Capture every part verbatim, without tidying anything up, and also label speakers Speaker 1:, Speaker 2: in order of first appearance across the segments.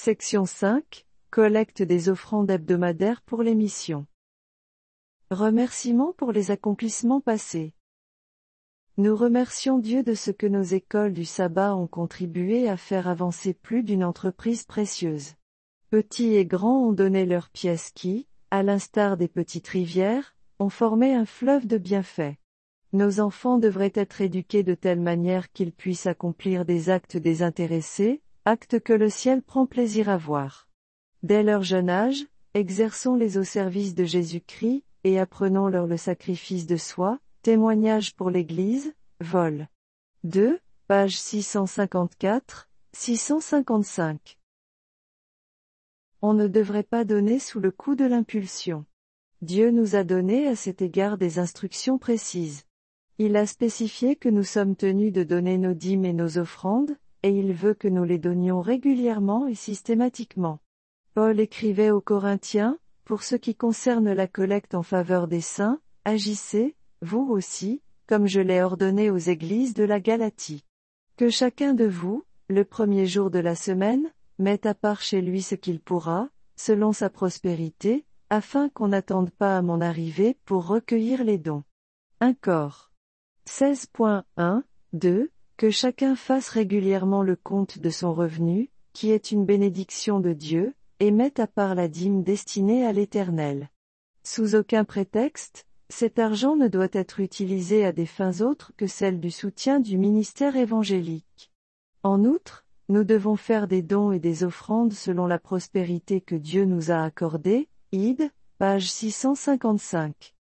Speaker 1: Section cinq. Collecte des offrandes hebdomadaires pour les missions. Remerciements pour les accomplissements passés. Nous remercions Dieu de ce que nos écoles du sabbat ont contribué à faire avancer plus d'une entreprise précieuse. Petits et grands ont donné leurs pièces qui, à l'instar des petites rivières, ont formé un fleuve de bienfaits. Nos enfants devraient être éduqués de telle manière qu'ils puissent accomplir des actes désintéressés, actes que le ciel prend plaisir à voir. Dès leur jeune âge, exerçons-les au service de Jésus-Christ, et apprenons-leur le sacrifice de soi, témoignage pour l'Église, vol. deux, page six cent cinquante-quatre, six cent cinquante-cinq. On ne devrait pas donner sous le coup de l'impulsion. Dieu nous a donné à cet égard des instructions précises. Il a spécifié que nous sommes tenus de donner nos dîmes et nos offrandes, et il veut que nous les donnions régulièrement et systématiquement. Paul écrivait aux Corinthiens, pour ce qui concerne la collecte en faveur des saints, agissez, vous aussi, comme je l'ai ordonné aux églises de la Galatie. Que chacun de vous, le premier jour de la semaine, mette à part chez lui ce qu'il pourra, selon sa prospérité, afin qu'on n'attende pas à mon arrivée pour recueillir les dons. Un corps. seize point un, deux. Que chacun fasse régulièrement le compte de son revenu, qui est une bénédiction de Dieu, et mette à part la dîme destinée à l'Éternel. Sous aucun prétexte, cet argent ne doit être utilisé à des fins autres que celles du soutien du ministère évangélique. En outre, nous devons faire des dons et des offrandes selon la prospérité que Dieu nous a accordée, Id, page six cent cinquante-cinq.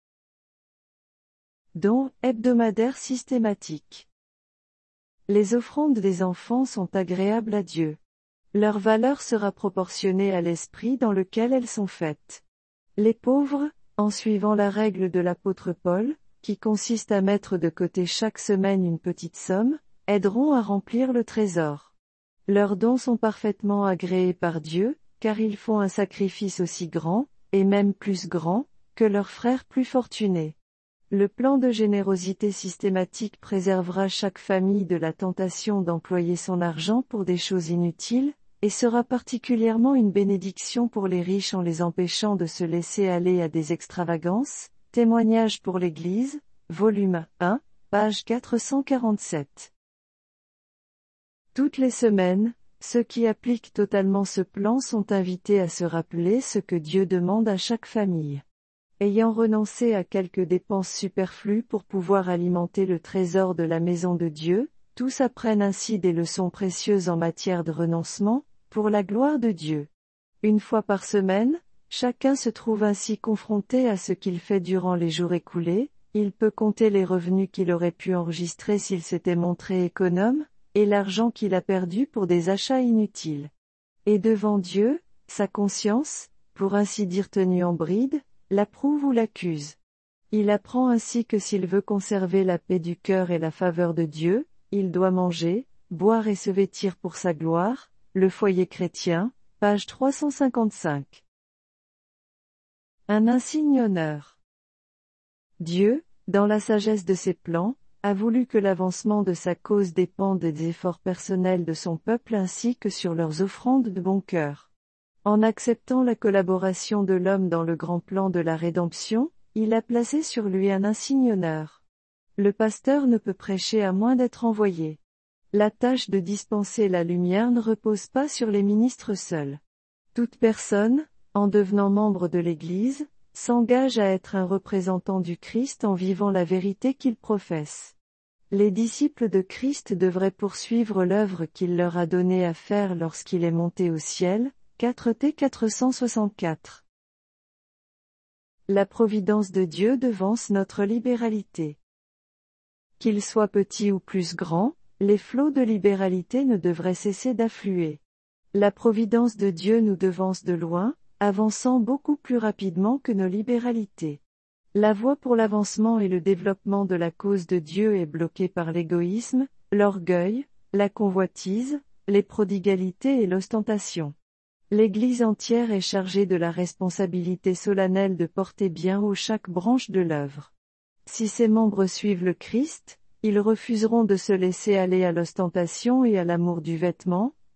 Speaker 1: Dons hebdomadaires systématiques. Les offrandes des enfants sont agréables à Dieu. Leur valeur sera proportionnée à l'esprit dans lequel elles sont faites. Les pauvres, en suivant la règle de l'apôtre Paul, qui consiste à mettre de côté chaque semaine une petite somme, aideront à remplir le trésor. Leurs dons sont parfaitement agréés par Dieu, car ils font un sacrifice aussi grand, et même plus grand, que leurs frères plus fortunés. Le plan de générosité systématique préservera chaque famille de la tentation d'employer son argent pour des choses inutiles, et sera particulièrement une bénédiction pour les riches en les empêchant de se laisser aller à des extravagances. Témoignage pour l'Église, volume un, page quatre cent quarante-sept. Toutes les semaines, ceux qui appliquent totalement ce plan sont invités à se rappeler ce que Dieu demande à chaque famille. Ayant renoncé à quelques dépenses superflues pour pouvoir alimenter le trésor de la maison de Dieu, tous apprennent ainsi des leçons précieuses en matière de renoncement, pour la gloire de Dieu. Une fois par semaine, chacun se trouve ainsi confronté à ce qu'il fait durant les jours écoulés, il peut compter les revenus qu'il aurait pu enregistrer s'il s'était montré économe, et l'argent qu'il a perdu pour des achats inutiles. Et devant Dieu, sa conscience, pour ainsi dire tenue en bride, l'approuve ou l'accuse. Il apprend ainsi que s'il veut conserver la paix du cœur et la faveur de Dieu, il doit manger, boire et se vêtir pour sa gloire. Le foyer chrétien, page trois cent cinquante-cinq. Un insigne honneur. Dieu, dans la sagesse de ses plans, a voulu que l'avancement de sa cause dépende des efforts personnels de son peuple ainsi que sur leurs offrandes de bon cœur. En acceptant la collaboration de l'homme dans le grand plan de la rédemption, il a placé sur lui un insigne honneur. Le pasteur ne peut prêcher à moins d'être envoyé. La tâche de dispenser la lumière ne repose pas sur les ministres seuls. Toute personne, en devenant membre de l'Église, s'engage à être un représentant du Christ en vivant la vérité qu'il professe. Les disciples de Christ devraient poursuivre l'œuvre qu'il leur a donnée à faire lorsqu'il est monté au ciel, quatre T quatre cent soixante-quatre. La providence de Dieu devance notre libéralité. Qu'il soit petit ou plus grand, les flots de libéralité ne devraient cesser d'affluer. La providence de Dieu nous devance de loin, avançant beaucoup plus rapidement que nos libéralités. La voie pour l'avancement et le développement de la cause de Dieu est bloquée par l'égoïsme, l'orgueil, la convoitise, les prodigalités et l'ostentation. L'Église entière est chargée de la responsabilité solennelle de porter bien haut chaque branche de l'œuvre. Si ses membres suivent le Christ, ils refuseront de se laisser aller à l'ostentation et à l'amour du vêtement,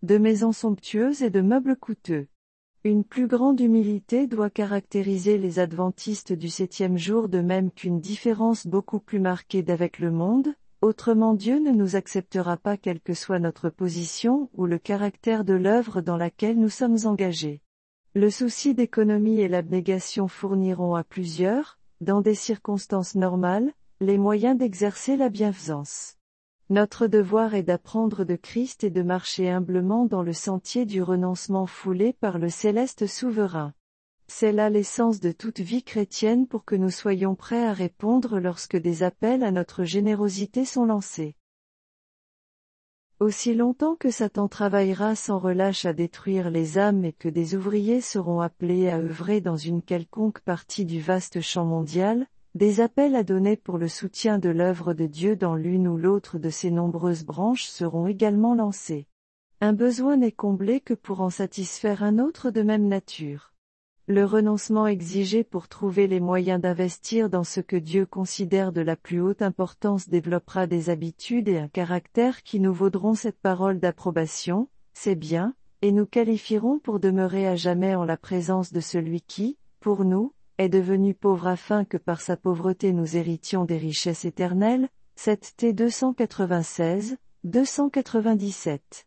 Speaker 1: de maisons somptueuses et de meubles coûteux. Une plus grande humilité doit caractériser les adventistes du septième jour, de même qu'une différence beaucoup plus marquée d'avec le monde, autrement Dieu ne nous acceptera pas quelle que soit notre position ou le caractère de l'œuvre dans laquelle nous sommes engagés. Le souci d'économie et l'abnégation fourniront à plusieurs, dans des circonstances normales, les moyens d'exercer la bienfaisance. Notre devoir est d'apprendre de Christ et de marcher humblement dans le sentier du renoncement foulé par le céleste souverain. C'est là l'essence de toute vie chrétienne pour que nous soyons prêts à répondre lorsque des appels à notre générosité sont lancés. Aussi longtemps que Satan travaillera sans relâche à détruire les âmes et que des ouvriers seront appelés à œuvrer dans une quelconque partie du vaste champ mondial, des appels à donner pour le soutien de l'œuvre de Dieu dans l'une ou l'autre de ces nombreuses branches seront également lancés. Un besoin n'est comblé que pour en satisfaire un autre de même nature. Le renoncement exigé pour trouver les moyens d'investir dans ce que Dieu considère de la plus haute importance développera des habitudes et un caractère qui nous vaudront cette parole d'approbation, c'est bien, et nous qualifierons pour demeurer à jamais en la présence de celui qui, pour nous, est devenu pauvre afin que par sa pauvreté nous héritions des richesses éternelles, sept T deux cent quatre-vingt-seize, deux cent quatre-vingt-dix-sept.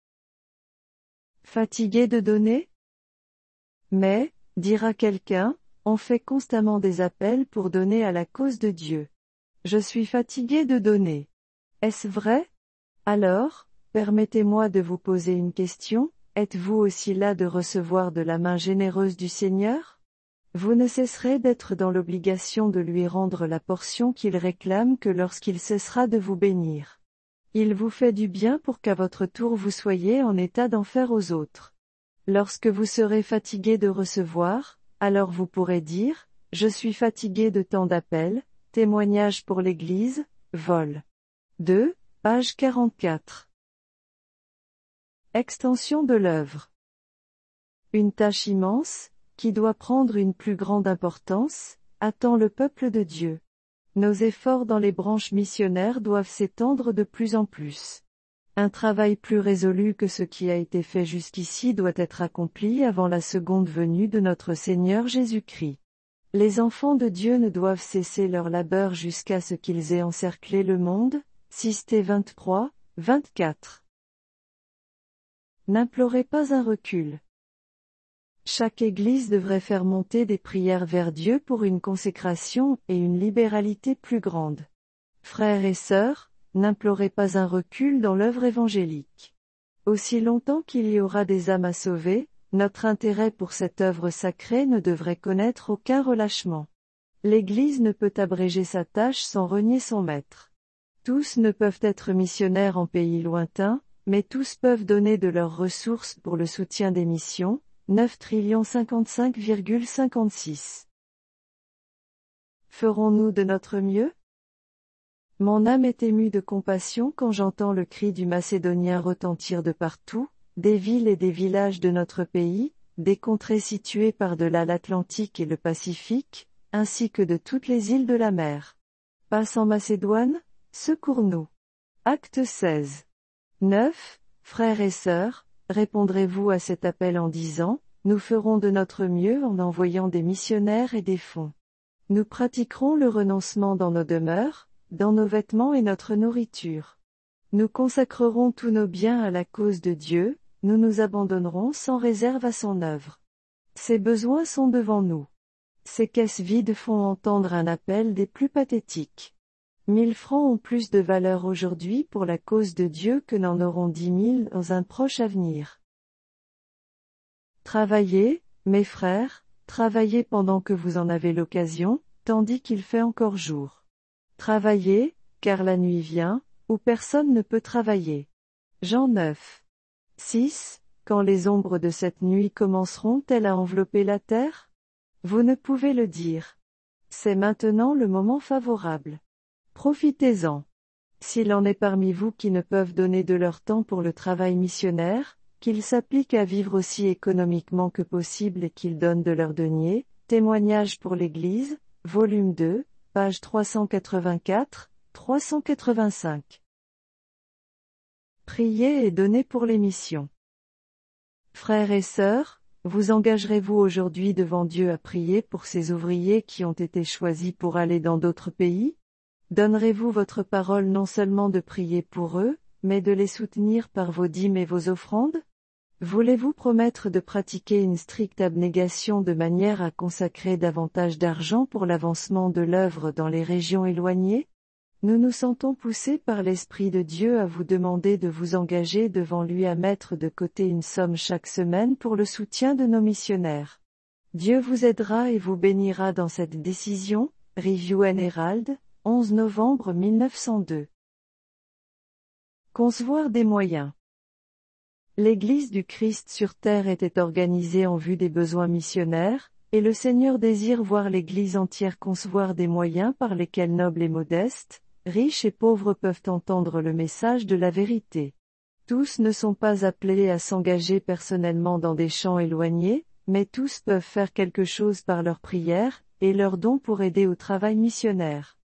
Speaker 1: Fatigué de donner? Mais, dira quelqu'un, on fait constamment des appels pour donner à la cause de Dieu. Je suis fatigué de donner. Est-ce vrai? Alors, permettez-moi de vous poser une question, êtes-vous aussi là de recevoir de la main généreuse du Seigneur? Vous ne cesserez d'être dans l'obligation de lui rendre la portion qu'il réclame que lorsqu'il cessera de vous bénir. Il vous fait du bien pour qu'à votre tour vous soyez en état d'en faire aux autres. Lorsque vous serez fatigué de recevoir, alors vous pourrez dire, « Je suis fatigué de tant d'appels », témoignage pour l'Église, vol. deux, page quarante-quatre. Extension de l'œuvre. Une tâche immense, qui doit prendre une plus grande importance, attend le peuple de Dieu. Nos efforts dans les branches missionnaires doivent s'étendre de plus en plus. Un travail plus résolu que ce qui a été fait jusqu'ici doit être accompli avant la seconde venue de notre Seigneur Jésus-Christ. Les enfants de Dieu ne doivent cesser leur labeur jusqu'à ce qu'ils aient encerclé le monde, six T vingt-trois, vingt-quatre. N'implorez pas un recul. Chaque Église devrait faire monter des prières vers Dieu pour une consécration et une libéralité plus grande. Frères et sœurs, n'implorez pas un recul dans l'œuvre évangélique. Aussi longtemps qu'il y aura des âmes à sauver, notre intérêt pour cette œuvre sacrée ne devrait connaître aucun relâchement. L'Église ne peut abréger sa tâche sans renier son maître. Tous ne peuvent être missionnaires en pays lointains, mais tous peuvent donner de leurs ressources pour le soutien des missions, neuf trillions cinquante-cinq virgule cinquante-six. Ferons-nous de notre mieux? Mon âme est émue de compassion quand j'entends le cri du Macédonien retentir de partout, des villes et des villages de notre pays, des contrées situées par-delà l'Atlantique et le Pacifique, ainsi que de toutes les îles de la mer. Passe en Macédoine, secours-nous. Acte seize. neuf. Frères et sœurs, répondrez-vous à cet appel en disant, nous ferons de notre mieux en envoyant des missionnaires et des fonds. Nous pratiquerons le renoncement dans nos demeures, dans nos vêtements et notre nourriture. Nous consacrerons tous nos biens à la cause de Dieu, nous nous abandonnerons sans réserve à son œuvre. Ses besoins sont devant nous. Ces caisses vides font entendre un appel des plus pathétiques. Mille francs ont plus de valeur aujourd'hui pour la cause de Dieu que n'en auront dix mille dans un proche avenir. Travaillez, mes frères, travaillez pendant que vous en avez l'occasion, tandis qu'il fait encore jour. Travaillez, car la nuit vient, où personne ne peut travailler. Jean neuf. six. Quand les ombres de cette nuit commenceront-elles à envelopper la terre? Vous ne pouvez le dire. C'est maintenant le moment favorable. Profitez-en. S'il en est parmi vous qui ne peuvent donner de leur temps pour le travail missionnaire, qu'ils s'appliquent à vivre aussi économiquement que possible et qu'ils donnent de leur denier, témoignage pour l'Église, volume deux, page trois cent quatre-vingt-quatre, trois cent quatre-vingt-cinq. Priez et donnez pour les missions. Frères et sœurs, vous engagerez-vous aujourd'hui devant Dieu à prier pour ces ouvriers qui ont été choisis pour aller dans d'autres pays? Donnerez-vous votre parole non seulement de prier pour eux, mais de les soutenir par vos dîmes et vos offrandes? Voulez-vous promettre de pratiquer une stricte abnégation de manière à consacrer davantage d'argent pour l'avancement de l'œuvre dans les régions éloignées? Nous nous sentons poussés par l'Esprit de Dieu à vous demander de vous engager devant lui à mettre de côté une somme chaque semaine pour le soutien de nos missionnaires. Dieu vous aidera et vous bénira dans cette décision. Review and Herald, onze novembre mille neuf cent deux. Concevoir des moyens. L'Église du Christ sur terre était organisée en vue des besoins missionnaires, et le Seigneur désire voir l'Église entière concevoir des moyens par lesquels nobles et modestes, riches et pauvres peuvent entendre le message de la vérité. Tous ne sont pas appelés à s'engager personnellement dans des champs éloignés, mais tous peuvent faire quelque chose par leur prière, et leurs dons pour aider au travail missionnaire.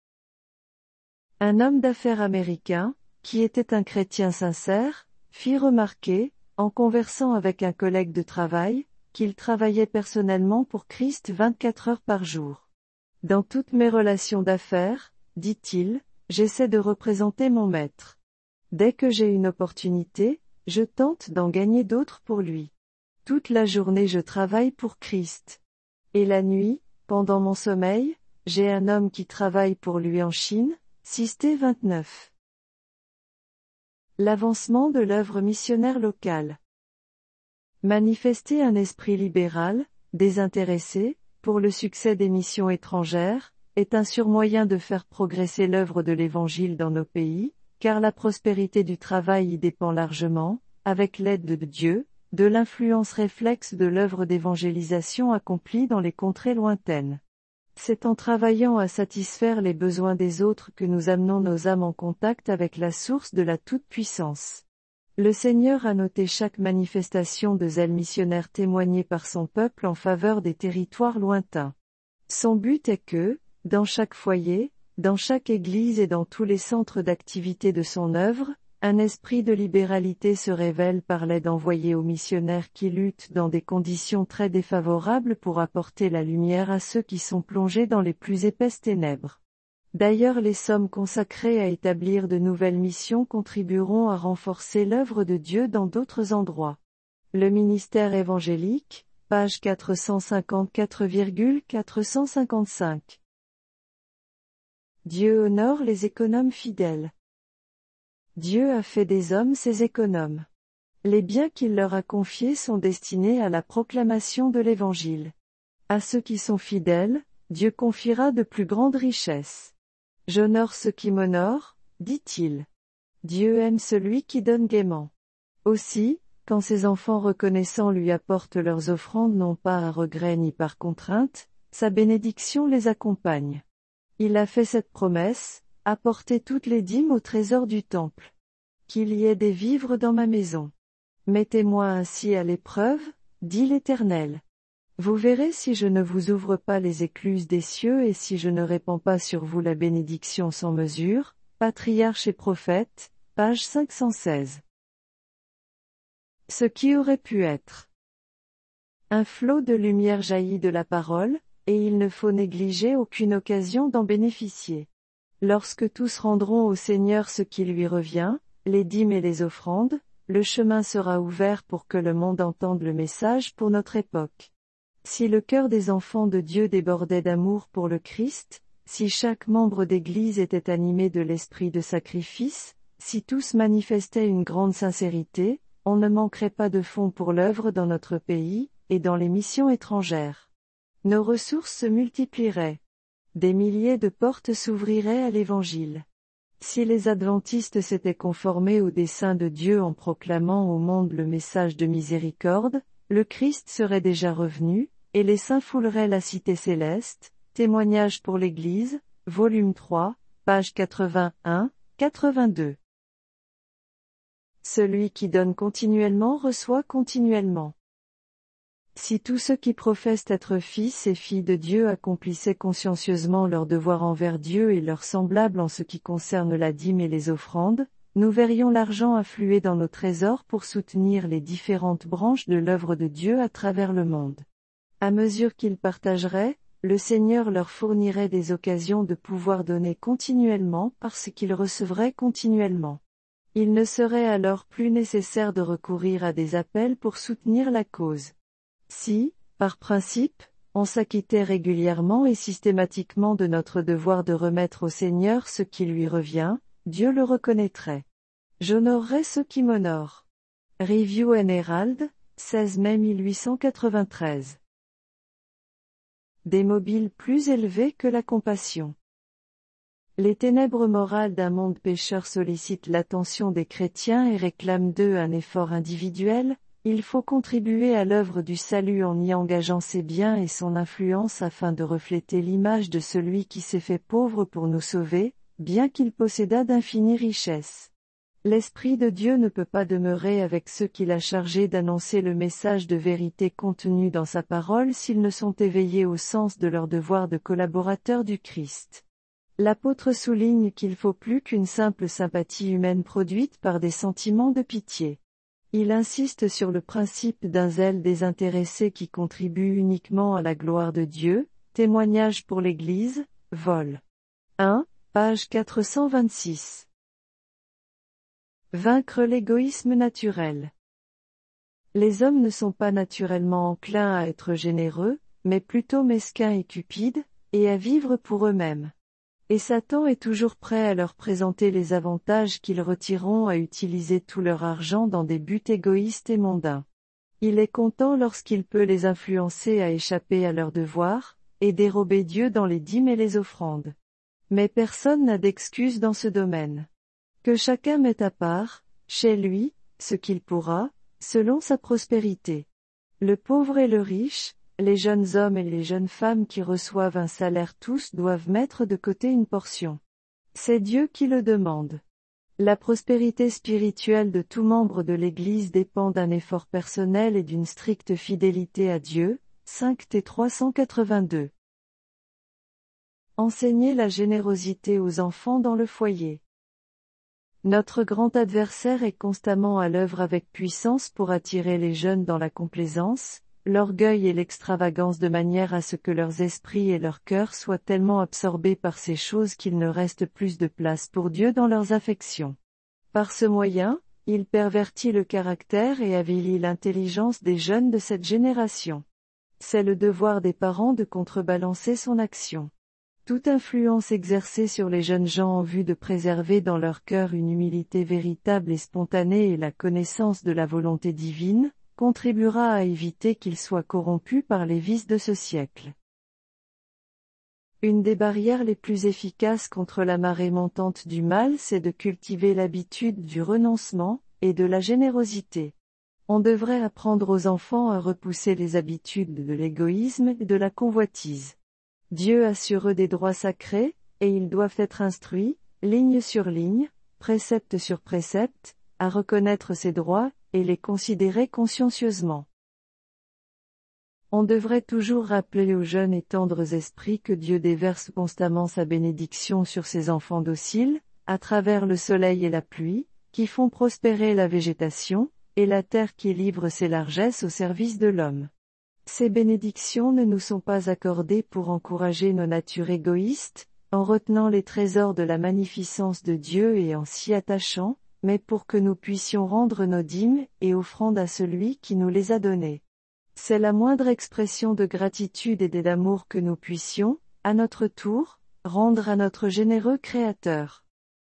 Speaker 1: Un homme d'affaires américain, qui était un chrétien sincère, fit remarquer, en conversant avec un collègue de travail, qu'il travaillait personnellement pour Christ vingt-quatre heures par jour. Dans toutes mes relations d'affaires, dit-il, j'essaie de représenter mon maître. Dès que j'ai une opportunité, je tente d'en gagner d'autres pour lui. Toute la journée je travaille pour Christ. Et la nuit, pendant mon sommeil, j'ai un homme qui travaille pour lui en Chine, Sisté vingt-neuf. L'avancement de l'œuvre missionnaire locale. Manifester un esprit libéral, désintéressé, pour le succès des missions étrangères, est un sûr moyen de faire progresser l'œuvre de l'Évangile dans nos pays, car la prospérité du travail y dépend largement, avec l'aide de Dieu, de l'influence réflexe de l'œuvre d'évangélisation accomplie dans les contrées lointaines. C'est en travaillant à satisfaire les besoins des autres que nous amenons nos âmes en contact avec la source de la toute-puissance. Le Seigneur a noté chaque manifestation de zèle missionnaire témoignée par son peuple en faveur des territoires lointains. Son but est que, dans chaque foyer, dans chaque église et dans tous les centres d'activité de son œuvre, un esprit de libéralité se révèle par l'aide envoyée aux missionnaires qui luttent dans des conditions très défavorables pour apporter la lumière à ceux qui sont plongés dans les plus épaisses ténèbres. D'ailleurs, les sommes consacrées à établir de nouvelles missions contribueront à renforcer l'œuvre de Dieu dans d'autres endroits. Le ministère évangélique, page quatre cent cinquante-quatre à quatre cent cinquante-cinq. Dieu honore les économes fidèles. Dieu a fait des hommes ses économes. Les biens qu'il leur a confiés sont destinés à la proclamation de l'Évangile. À ceux qui sont fidèles, Dieu confiera de plus grandes richesses. J'honore ceux qui m'honorent, dit-il. Dieu aime celui qui donne gaiement. Aussi, quand ses enfants reconnaissants lui apportent leurs offrandes non pas à regret ni par contrainte, sa bénédiction les accompagne. Il a fait cette promesse, apportez toutes les dîmes au trésor du temple. Qu'il y ait des vivres dans ma maison. Mettez-moi ainsi à l'épreuve, dit l'Éternel. Vous verrez si je ne vous ouvre pas les écluses des cieux et si je ne répands pas sur vous la bénédiction sans mesure. Patriarche et prophète, page cinq cent seize. Ce qui aurait pu être. Un flot de lumière jaillit de la parole, et il ne faut négliger aucune occasion d'en bénéficier. Lorsque tous rendront au Seigneur ce qui lui revient, les dîmes et les offrandes, le chemin sera ouvert pour que le monde entende le message pour notre époque. Si le cœur des enfants de Dieu débordait d'amour pour le Christ, si chaque membre d'Église était animé de l'esprit de sacrifice, si tous manifestaient une grande sincérité, on ne manquerait pas de fonds pour l'œuvre dans notre pays, et dans les missions étrangères. Nos ressources se multiplieraient. Des milliers de portes s'ouvriraient à l'Évangile. Si les adventistes s'étaient conformés au dessein de Dieu en proclamant au monde le message de miséricorde, le Christ serait déjà revenu, et les saints fouleraient la cité céleste. Témoignage pour l'Église, volume trois, page quatre-vingt-un à quatre-vingt-deux. Celui qui donne continuellement reçoit continuellement. Si tous ceux qui professent être fils et filles de Dieu accomplissaient consciencieusement leur devoir envers Dieu et leurs semblables en ce qui concerne la dîme et les offrandes, nous verrions l'argent affluer dans nos trésors pour soutenir les différentes branches de l'œuvre de Dieu à travers le monde. À mesure qu'ils partageraient, le Seigneur leur fournirait des occasions de pouvoir donner continuellement parce qu'ils recevraient continuellement. Il ne serait alors plus nécessaire de recourir à des appels pour soutenir la cause. Si, par principe, on s'acquittait régulièrement et systématiquement de notre devoir de remettre au Seigneur ce qui lui revient, Dieu le reconnaîtrait. J'honorerai ceux qui m'honorent. Review and Herald, seize mai mille huit cent quatre-vingt-treize. Des mobiles plus élevés que la compassion. Les ténèbres morales d'un monde pécheur sollicitent l'attention des chrétiens et réclament d'eux un effort individuel. Il faut contribuer à l'œuvre du salut en y engageant ses biens et son influence afin de refléter l'image de celui qui s'est fait pauvre pour nous sauver, bien qu'il possédât d'infinies richesses. L'Esprit de Dieu ne peut pas demeurer avec ceux qu'il a chargés d'annoncer le message de vérité contenu dans sa parole s'ils ne sont éveillés au sens de leur devoir de collaborateurs du Christ. L'apôtre souligne qu'il faut plus qu'une simple sympathie humaine produite par des sentiments de pitié. Il insiste sur le principe d'un zèle désintéressé qui contribue uniquement à la gloire de Dieu, témoignage pour l'Église, vol. un, page quatre cent vingt-six. Vaincre l'égoïsme naturel. Les hommes ne sont pas naturellement enclins à être généreux, mais plutôt mesquins et cupides, et à vivre pour eux-mêmes. Et Satan est toujours prêt à leur présenter les avantages qu'ils retireront à utiliser tout leur argent dans des buts égoïstes et mondains. Il est content lorsqu'il peut les influencer à échapper à leurs devoirs, et dérober Dieu dans les dîmes et les offrandes. Mais personne n'a d'excuse dans ce domaine. Que chacun mette à part, chez lui, ce qu'il pourra, selon sa prospérité. Le pauvre et le riche, les jeunes hommes et les jeunes femmes qui reçoivent un salaire tous doivent mettre de côté une portion. C'est Dieu qui le demande. La prospérité spirituelle de tout membre de l'Église dépend d'un effort personnel et d'une stricte fidélité à Dieu, cinq T trois cent quatre-vingt-deux. Enseigner la générosité aux enfants dans le foyer. Notre grand adversaire est constamment à l'œuvre avec puissance pour attirer les jeunes dans la complaisance, l'orgueil et l'extravagance de manière à ce que leurs esprits et leurs cœurs soient tellement absorbés par ces choses qu'il ne reste plus de place pour Dieu dans leurs affections. Par ce moyen, il pervertit le caractère et avilit l'intelligence des jeunes de cette génération. C'est le devoir des parents de contrebalancer son action. Toute influence exercée sur les jeunes gens en vue de préserver dans leur cœur une humilité véritable et spontanée et la connaissance de la volonté divine, contribuera à éviter qu'ils soient corrompus par les vices de ce siècle. Une des barrières les plus efficaces contre la marée montante du mal, c'est de cultiver l'habitude du renoncement, et de la générosité. On devrait apprendre aux enfants à repousser les habitudes de l'égoïsme et de la convoitise. Dieu a sur eux des droits sacrés, et ils doivent être instruits, ligne sur ligne, précepte sur précepte, à reconnaître ces droits, et les considérer consciencieusement. On devrait toujours rappeler aux jeunes et tendres esprits que Dieu déverse constamment sa bénédiction sur ses enfants dociles, à travers le soleil et la pluie, qui font prospérer la végétation, et la terre qui livre ses largesses au service de l'homme. Ces bénédictions ne nous sont pas accordées pour encourager nos natures égoïstes, en retenant les trésors de la magnificence de Dieu et en s'y attachant, mais pour que nous puissions rendre nos dîmes et offrandes à celui qui nous les a données. C'est la moindre expression de gratitude et d'amour que nous puissions, à notre tour, rendre à notre généreux Créateur.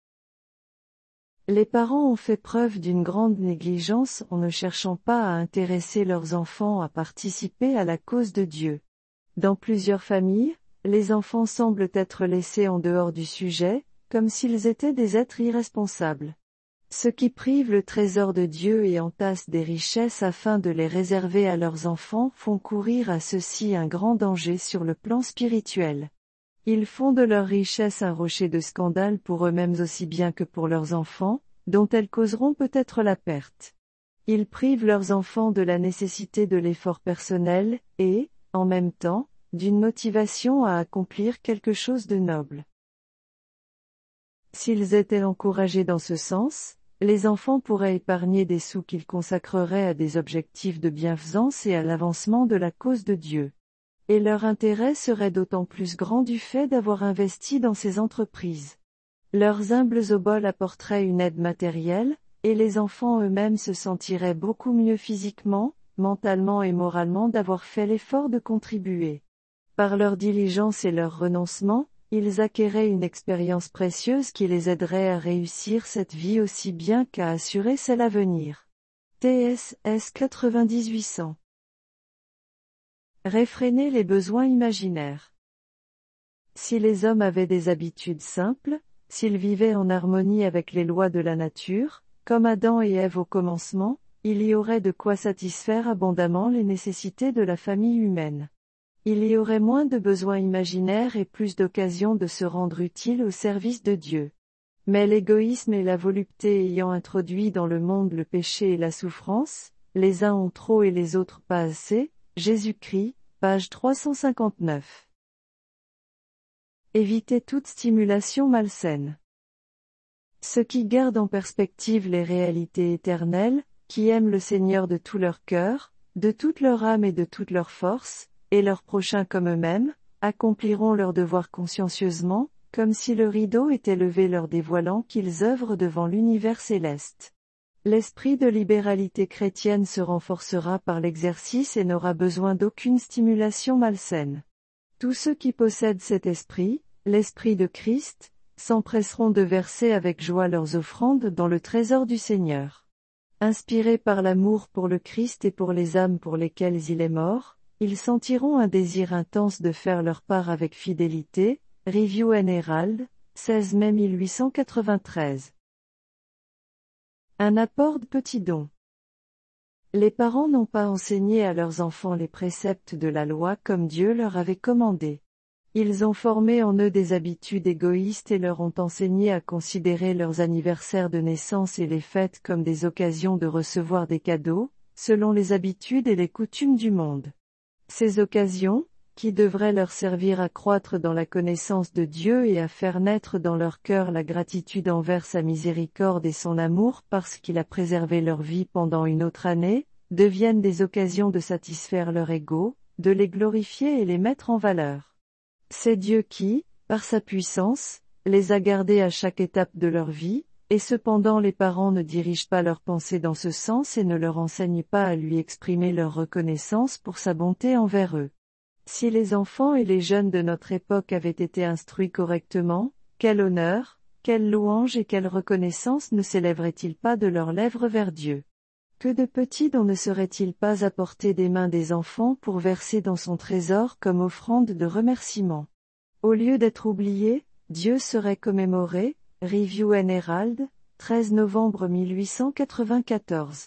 Speaker 1: Les parents ont fait preuve d'une grande négligence en ne cherchant pas à intéresser leurs enfants à participer à la cause de Dieu. Dans plusieurs familles, les enfants semblent être laissés en dehors du sujet, comme s'ils étaient des êtres irresponsables. Ceux qui privent le trésor de Dieu et entassent des richesses afin de les réserver à leurs enfants font courir à ceux-ci un grand danger sur le plan spirituel. Ils font de leur richesse un rocher de scandale pour eux-mêmes aussi bien que pour leurs enfants, dont elles causeront peut-être la perte. Ils privent leurs enfants de la nécessité de l'effort personnel, et, en même temps, d'une motivation à accomplir quelque chose de noble. S'ils étaient encouragés dans ce sens, Les enfants pourraient épargner des sous qu'ils consacreraient à des objectifs de bienfaisance et à l'avancement de la cause de Dieu. Et leur intérêt serait d'autant plus grand du fait d'avoir investi dans ces entreprises. Leurs humbles oboles apporteraient une aide matérielle, et les enfants eux-mêmes se sentiraient beaucoup mieux physiquement, mentalement et moralement d'avoir fait l'effort de contribuer. Par leur diligence et leur renoncement, ils acquéraient une expérience précieuse qui les aiderait à réussir cette vie aussi bien qu'à assurer celle à venir. T S S quatre-vingt-dix-huit cents. Réfréner les besoins imaginaires. Si les hommes avaient des habitudes simples, s'ils vivaient en harmonie avec les lois de la nature, comme Adam et Ève au commencement, il y aurait de quoi satisfaire abondamment les nécessités de la famille humaine. Il y aurait moins de besoins imaginaires et plus d'occasions de se rendre utile au service de Dieu. Mais l'égoïsme et la volupté ayant introduit dans le monde le péché et la souffrance, les uns ont trop et les autres pas assez, Jésus-Christ, page trois cent cinquante-neuf. Éviter toute stimulation malsaine. Ceux qui gardent en perspective les réalités éternelles, qui aiment le Seigneur de tout leur cœur, de toute leur âme et de toute leur force, et leur prochain comme eux-mêmes, accompliront leur devoir consciencieusement, comme si le rideau était levé leur dévoilant qu'ils œuvrent devant l'univers céleste. L'esprit de libéralité chrétienne se renforcera par l'exercice et n'aura besoin d'aucune stimulation malsaine. Tous ceux qui possèdent cet esprit, l'esprit de Christ, s'empresseront de verser avec joie leurs offrandes dans le trésor du Seigneur. Inspirés par l'amour pour le Christ et pour les âmes pour lesquelles il est mort, ils sentiront un désir intense de faire leur part avec fidélité. Review and Herald, seize mai mille huit cent quatre-vingt-treize. Un apport de petits dons. Les parents n'ont pas enseigné à leurs enfants les préceptes de la loi comme Dieu leur avait commandé. Ils ont formé en eux des habitudes égoïstes et leur ont enseigné à considérer leurs anniversaires de naissance et les fêtes comme des occasions de recevoir des cadeaux, selon les habitudes et les coutumes du monde. Ces occasions, qui devraient leur servir à croître dans la connaissance de Dieu et à faire naître dans leur cœur la gratitude envers sa miséricorde et son amour parce qu'il a préservé leur vie pendant une autre année, deviennent des occasions de satisfaire leur ego, de les glorifier et les mettre en valeur. C'est Dieu qui, par sa puissance, les a gardés à chaque étape de leur vie, et cependant les parents ne dirigent pas leurs pensées dans ce sens et ne leur enseignent pas à lui exprimer leur reconnaissance pour sa bonté envers eux. Si les enfants et les jeunes de notre époque avaient été instruits correctement, quel honneur, quelle louange et quelle reconnaissance ne s'élèverait-il pas de leurs lèvres vers Dieu? Que de petits dons ne seraient-ils pas apportés des mains des enfants pour verser dans son trésor comme offrande de remerciement? Au lieu d'être oublié, Dieu serait commémoré. Review and Herald, treize novembre mille huit cent quatre-vingt-quatorze.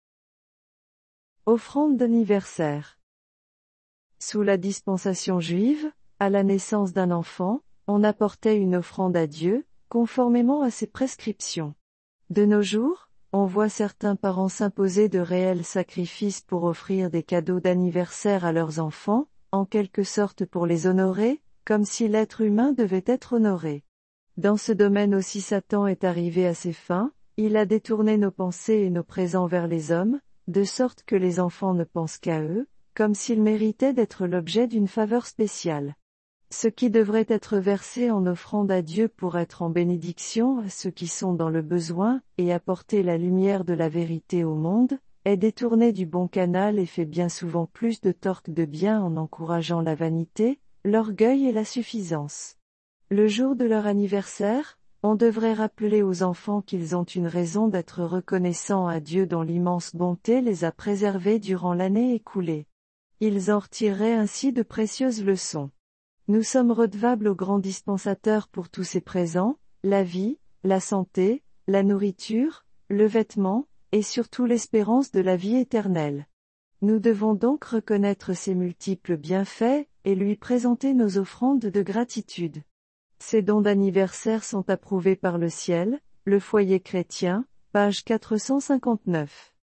Speaker 1: Offrande d'anniversaire. Sous la dispensation juive, à la naissance d'un enfant, on apportait une offrande à Dieu, conformément à ses prescriptions. De nos jours, on voit certains parents s'imposer de réels sacrifices pour offrir des cadeaux d'anniversaire à leurs enfants, en quelque sorte pour les honorer, comme si l'être humain devait être honoré. Dans ce domaine aussi Satan est arrivé à ses fins, il a détourné nos pensées et nos présents vers les hommes, de sorte que les enfants ne pensent qu'à eux, comme s'ils méritaient d'être l'objet d'une faveur spéciale. Ce qui devrait être versé en offrande à Dieu pour être en bénédiction à ceux qui sont dans le besoin, et apporter la lumière de la vérité au monde, est détourné du bon canal et fait bien souvent plus de tort que de bien en encourageant la vanité, l'orgueil et la suffisance. Le jour de leur anniversaire, on devrait rappeler aux enfants qu'ils ont une raison d'être reconnaissants à Dieu dont l'immense bonté les a préservés durant l'année écoulée. Ils en retireraient ainsi de précieuses leçons. Nous sommes redevables au grand dispensateur pour tous ses présents, la vie, la santé, la nourriture, le vêtement, et surtout l'espérance de la vie éternelle. Nous devons donc reconnaître ses multiples bienfaits, et lui présenter nos offrandes de gratitude. Ces dons d'anniversaire sont approuvés par le ciel, le foyer chrétien, page quatre cent cinquante-neuf.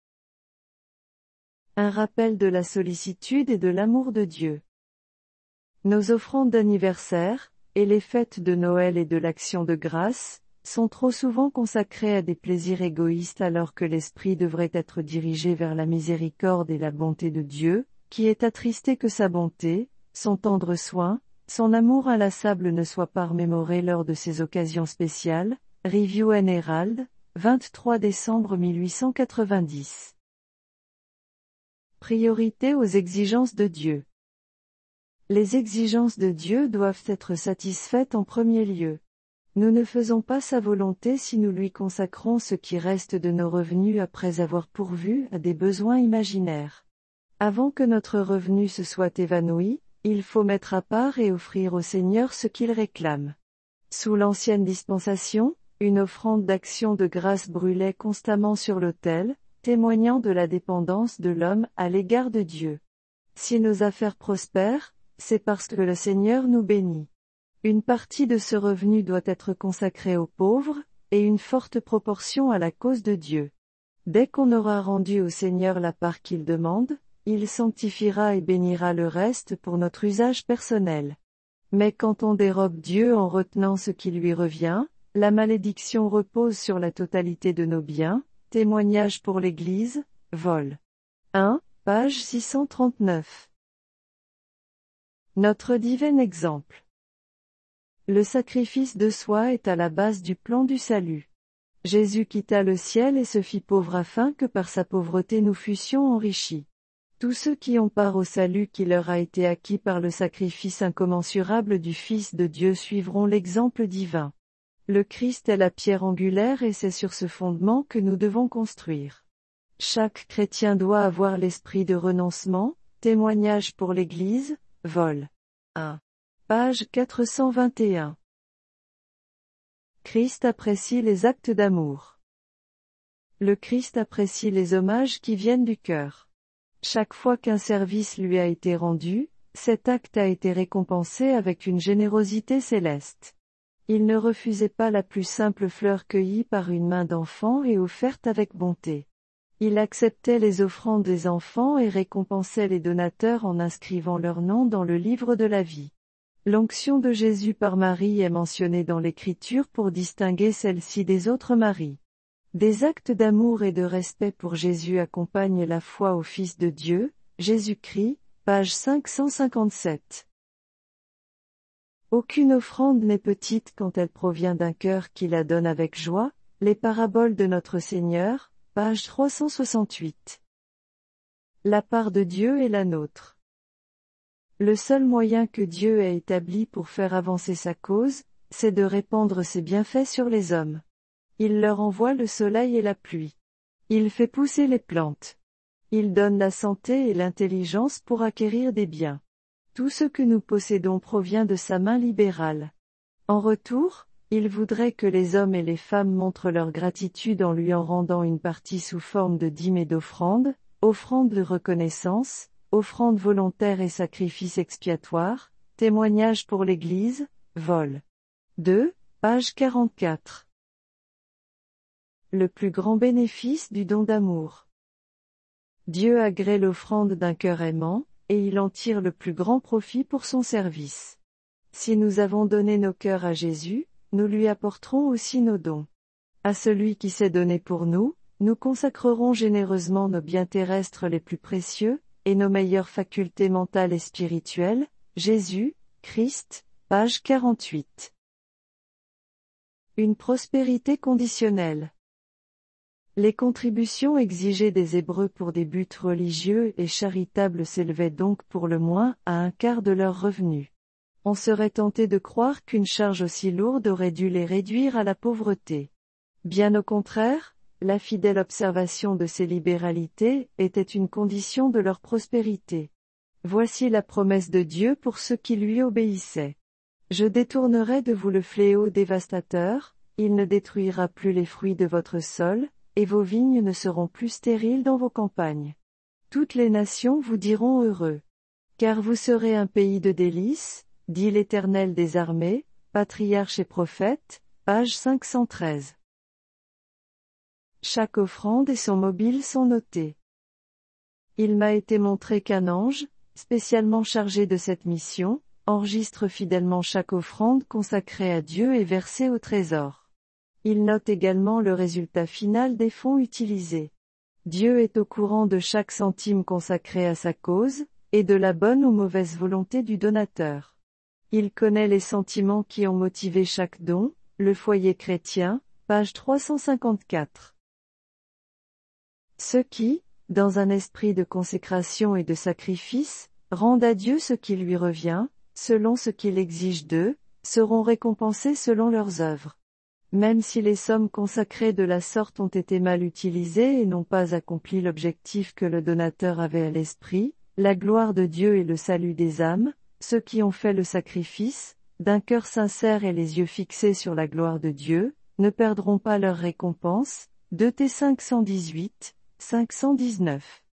Speaker 1: Un rappel de la sollicitude et de l'amour de Dieu. Nos offrandes d'anniversaire, et les fêtes de Noël et de l'Action de grâce, sont trop souvent consacrés à des plaisirs égoïstes alors que l'esprit devrait être dirigé vers la miséricorde et la bonté de Dieu, qui est attristé que sa bonté, son tendre soin, son amour inlassable ne soient pas remémorés lors de ces occasions spéciales. Review and Herald, vingt-trois décembre mille huit cent quatre-vingt-dix. Priorité aux exigences de Dieu. Les exigences de Dieu doivent être satisfaites en premier lieu. Nous ne faisons pas sa volonté si nous lui consacrons ce qui reste de nos revenus après avoir pourvu à des besoins imaginaires. Avant que notre revenu se soit évanoui, il faut mettre à part et offrir au Seigneur ce qu'il réclame. Sous l'ancienne dispensation, une offrande d'action de grâce brûlait constamment sur l'autel, témoignant de la dépendance de l'homme à l'égard de Dieu. Si nos affaires prospèrent, c'est parce que le Seigneur nous bénit. Une partie de ce revenu doit être consacrée aux pauvres, et une forte proportion à la cause de Dieu. Dès qu'on aura rendu au Seigneur la part qu'il demande, il sanctifiera et bénira le reste pour notre usage personnel. Mais quand on dérobe Dieu en retenant ce qui lui revient, la malédiction repose sur la totalité de nos biens. Témoignage pour l'Église, vol. un, page six cent trente-neuf. Notre divin exemple. Le sacrifice de soi est à la base du plan du salut. Jésus quitta le ciel et se fit pauvre afin que par sa pauvreté nous fussions enrichis. Tous ceux qui ont part au salut qui leur a été acquis par le sacrifice incommensurable du Fils de Dieu suivront l'exemple divin. Le Christ est la pierre angulaire et c'est sur ce fondement que nous devons construire. Chaque chrétien doit avoir l'esprit de renoncement. Témoignage pour l'Église, vol. un. Page quatre cent vingt et un. Christ apprécie les actes d'amour. Le Christ apprécie les hommages qui viennent du cœur. Chaque fois qu'un service lui a été rendu, cet acte a été récompensé avec une générosité céleste. Il ne refusait pas la plus simple fleur cueillie par une main d'enfant et offerte avec bonté. Il acceptait les offrandes des enfants et récompensait les donateurs en inscrivant leur nom dans le livre de la vie. L'onction de Jésus par Marie est mentionnée dans l'Écriture pour distinguer celle-ci des autres Maries. Des actes d'amour et de respect pour Jésus accompagnent la foi au Fils de Dieu, Jésus-Christ, page cinq cent cinquante-sept. Aucune offrande n'est petite quand elle provient d'un cœur qui la donne avec joie. Les paraboles de notre Seigneur, page trois cent soixante-huit. La part de Dieu est la nôtre. Le seul moyen que Dieu ait établi pour faire avancer sa cause, c'est de répandre ses bienfaits sur les hommes. Il leur envoie le soleil et la pluie. Il fait pousser les plantes. Il donne la santé et l'intelligence pour acquérir des biens. Tout ce que nous possédons provient de sa main libérale. En retour, il voudrait que les hommes et les femmes montrent leur gratitude en lui en rendant une partie sous forme de dîmes et d'offrandes, offrandes de reconnaissance, offrandes volontaires et sacrifices expiatoires. Témoignage pour l'Église, vol. deux, page quarante-quatre. Le plus grand bénéfice du don d'amour. Dieu agrée l'offrande d'un cœur aimant, et il en tire le plus grand profit pour son service. Si nous avons donné nos cœurs à Jésus, nous lui apporterons aussi nos dons. À celui qui s'est donné pour nous, nous consacrerons généreusement nos biens terrestres les plus précieux, et nos meilleures facultés mentales et spirituelles. Jésus, Christ, page quarante-huit. Une prospérité conditionnelle. Les contributions exigées des Hébreux pour des buts religieux et charitables s'élevaient donc pour le moins à un quart de leurs revenus. On serait tenté de croire qu'une charge aussi lourde aurait dû les réduire à la pauvreté. Bien au contraire, la fidèle observation de ces libéralités était une condition de leur prospérité. Voici la promesse de Dieu pour ceux qui lui obéissaient. Je détournerai de vous le fléau dévastateur, il ne détruira plus les fruits de votre sol, et vos vignes ne seront plus stériles dans vos campagnes. Toutes les nations vous diront heureux. Car vous serez un pays de délices, dit l'Éternel des armées, patriarche et prophète, page cinq cent treize. Chaque offrande et son mobile sont notés. Il m'a été montré qu'un ange, spécialement chargé de cette mission, enregistre fidèlement chaque offrande consacrée à Dieu et versée au trésor. Il note également le résultat final des fonds utilisés. Dieu est au courant de chaque centime consacré à sa cause, et de la bonne ou mauvaise volonté du donateur. Il connaît les sentiments qui ont motivé chaque don, Le foyer chrétien, page trois cent cinquante-quatre. Ceux qui, dans un esprit de consécration et de sacrifice, rendent à Dieu ce qui lui revient, selon ce qu'il exige d'eux, seront récompensés selon leurs œuvres. Même si les sommes consacrées de la sorte ont été mal utilisées et n'ont pas accompli l'objectif que le donateur avait à l'esprit, la gloire de Dieu et le salut des âmes, ceux qui ont fait le sacrifice, d'un cœur sincère et les yeux fixés sur la gloire de Dieu, ne perdront pas leur récompense. deux Thessaloniciens cinq cent dix-huit, cinq cent dix-neuf.